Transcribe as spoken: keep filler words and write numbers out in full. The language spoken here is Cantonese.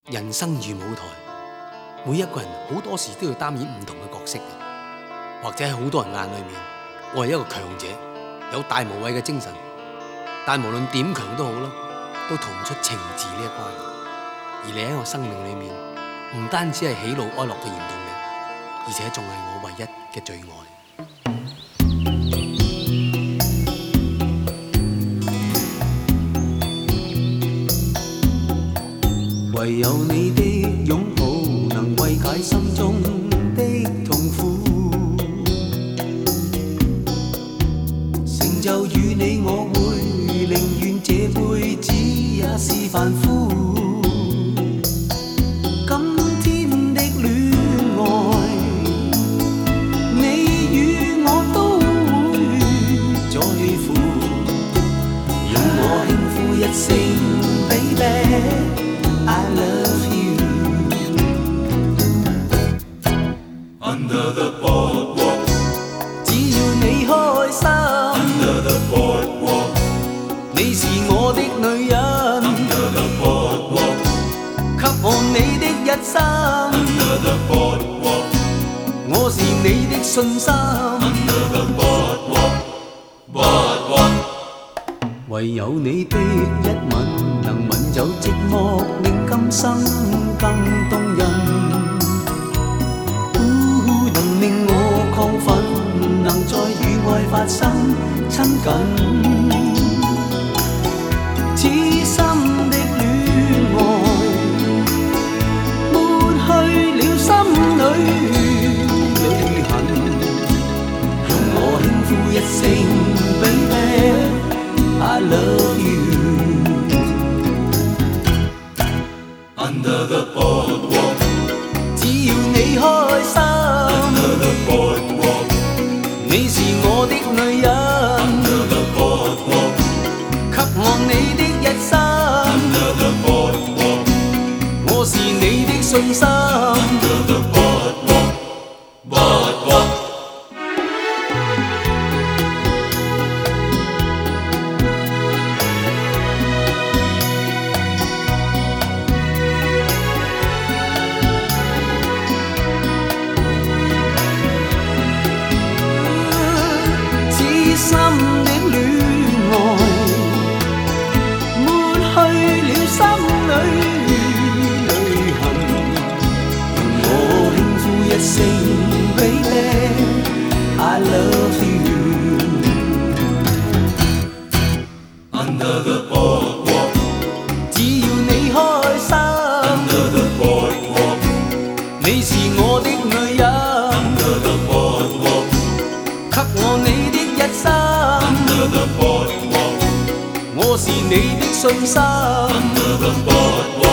人生如舞台，每一個人好多時都要擔演唔同嘅角色嘅，或者喺好多人眼裏面，我係一個強者，有大無畏嘅精神。但無論點強都好啦，都逃唔出情字呢一關。而你喺我生命裏面，唔單止係喜怒哀樂嘅原動力，而且仲係我唯一嘅最愛。 唯有你的擁抱能慰解心中的痛苦，成就與你我會寧願這輩子也是凡夫。今天的戀愛，你與我都會在乎，讓我輕呼一聲 Baby。I love you. Under the boardwalk， 只要你開心。 Under the boardwalk， 你是我的女人。 Under the boardwalk， 給我你的一生。 Under the boardwalk， 我是你的信心。 Under the boardwalk， boardwalk， 唯有你的一吻能吻走寂寞，令今生更動人。哦，能令我亢奮，能再與愛發生親近。此心的戀愛，抹去了心裏淚痕。讓我輕呼一聲 Baby，I love you。Under the boardwalk， 只要你開心。 Under the boardwalk， 你是我的女人。 Under the boardwalk， 給我你的一生。 Under the boardwalk， 我是你的信心。 Under the boardwalk， boardwalk。 心的戀愛，抹去了心裏淚痕。讓我輕呼一聲 Baby，I love you。Under the boardwalk， 只要你開心。 Under the boardwalk， 你是我的女人。 Under the boardwalk， 給我你的一生。 Under the boardwalk， 我是你的信心。 Under the boardwalk。